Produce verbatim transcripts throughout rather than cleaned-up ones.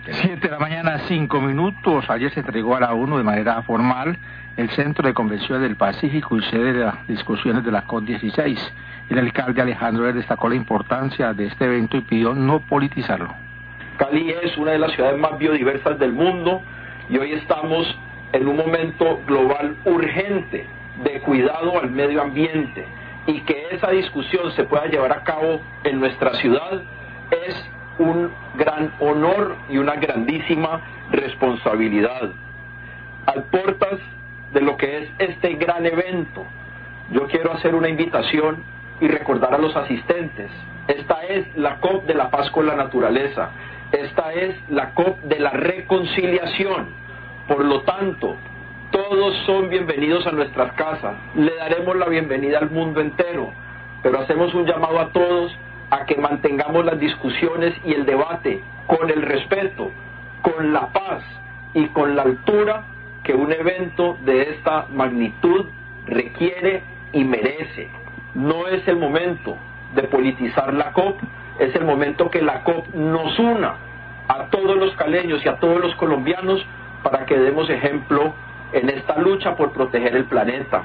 Siete de la mañana, cinco minutos. Ayer se entregó a la ONU de manera formal el Centro de Convenciones del Pacífico y sede de las discusiones de la COP dieciséis. El alcalde Alejandro Herrera destacó la importancia de este evento y pidió no politizarlo. Cali es una de las ciudades más biodiversas del mundo y hoy estamos en un momento global urgente de cuidado al medio ambiente, y que esa discusión se pueda llevar a cabo en nuestra ciudad es un gran honor y una grandísima responsabilidad. Al portas de lo que es este gran evento, yo quiero hacer una invitación y recordar a los asistentes. Esta es la COP de la paz con la naturaleza, esta es la COP de la reconciliación. Por lo tanto, todos son bienvenidos a nuestras casas, le daremos la bienvenida al mundo entero, pero hacemos un llamado a todos a que mantengamos las discusiones y el debate con el respeto, con la paz y con la altura que un evento de esta magnitud requiere y merece. No es el momento de politizar la COP, es el momento que la COP nos una a todos los caleños y a todos los colombianos para que demos ejemplo en esta lucha por proteger el planeta.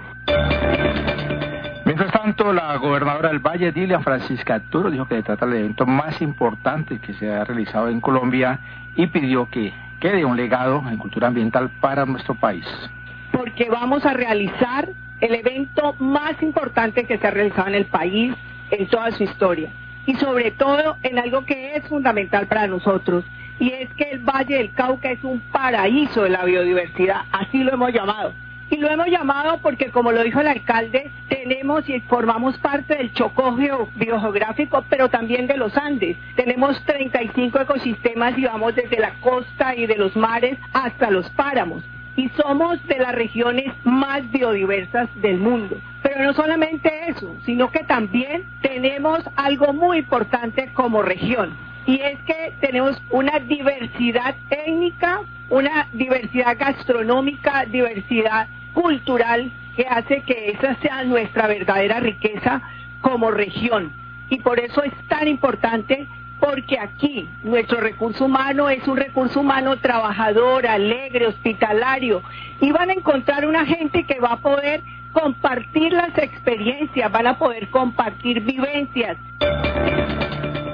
Mientras tanto, la gobernadora del Valle, Dilian Francisca Arturo, dijo que se trata del evento más importante que se ha realizado en Colombia y pidió que quede un legado en cultura ambiental para nuestro país. Porque vamos a realizar el evento más importante que se ha realizado en el país en toda su historia, y sobre todo en algo que es fundamental para nosotros, y es que el Valle del Cauca es un paraíso de la biodiversidad, así lo hemos llamado. Y lo hemos llamado porque, como lo dijo el alcalde, tenemos y formamos parte del Chocó biogeográfico, pero también de los Andes. Tenemos treinta y cinco ecosistemas y vamos desde la costa y de los mares hasta los páramos. Y somos de las regiones más biodiversas del mundo. Pero no solamente eso, sino que también tenemos algo muy importante como región. Y es que tenemos una diversidad étnica, una diversidad gastronómica, diversidad cultural, que hace que esa sea nuestra verdadera riqueza como región. Y por eso es tan importante, porque aquí nuestro recurso humano es un recurso humano trabajador, alegre, hospitalario, y van a encontrar una gente que va a poder compartir las experiencias, van a poder compartir vivencias.